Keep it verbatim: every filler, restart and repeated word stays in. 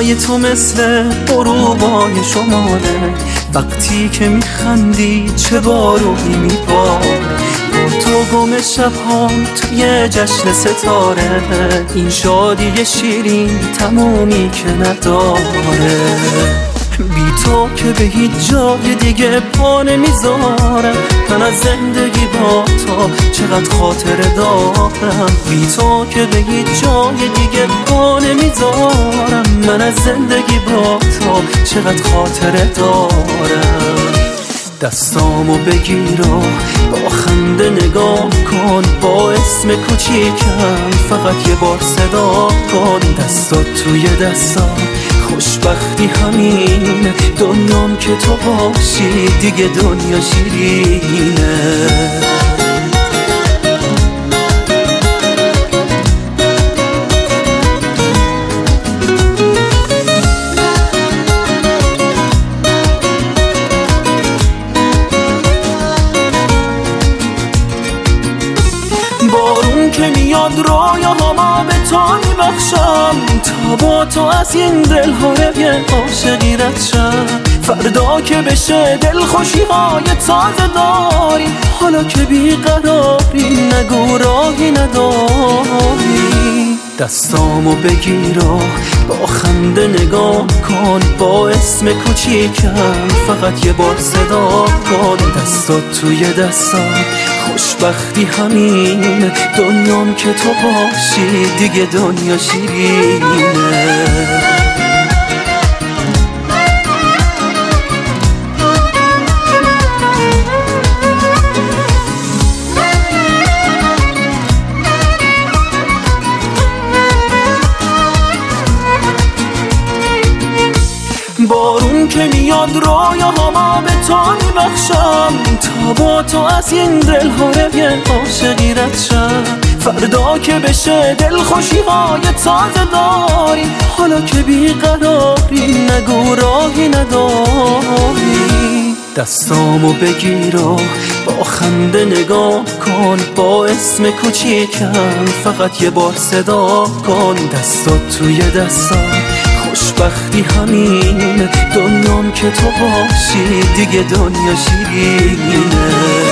روزای تو مثل غروبای شماله، وقتی که میخندی چه بارونی میباره، با تو گم شبهام توی جشن ستاره، این شادی شیرین تمومی که نداره. بی تو که به هیچ جای دیگه پا نمیذارم، من از زندگی با تو چقدر خاطره دارم. بی تو که به هیچ جای دیگه پا نمیذارم، من از زندگی با تو چقدر خاطره دارم. دستامو بگیر و با خنده نگاه کن، با اسم کوچیکم فقط یه بار صدا کن. دستات توی دستام خوشبختی همینه، دنیام که تو باشی دیگه دنیا شیرینه. بارون که میاد رویاهامو به تو میبخشم، تا با تو از این دلهای عاشقی رد شم. فردا که بشه دلخوشی های تازه داری، حالا که بیقراری نگو راهی نداری. دستامو بگیر و با خنده نگاه کن، با اسم کوچیکم فقط یه بار صدا کن. دستات توی دستام خوشبختی همینه، دنیام که تو باشی دیگه دنیا شیرینه. بارون که میاد رویاهامو به تو میبخشم، تا با تو از این دلهای عاشقی رد شم. فردا که بشه دلخوشی های تازه داری، حالا که بیقراری نگو راهی نداری. دستامو بگیر و با خنده نگاه کن، با اسم کوچیکم فقط یه بار صدا کن. دستات توی دستام خوشبختی همینه، دنیام که تو باشی دیگه دنیا شیرینه.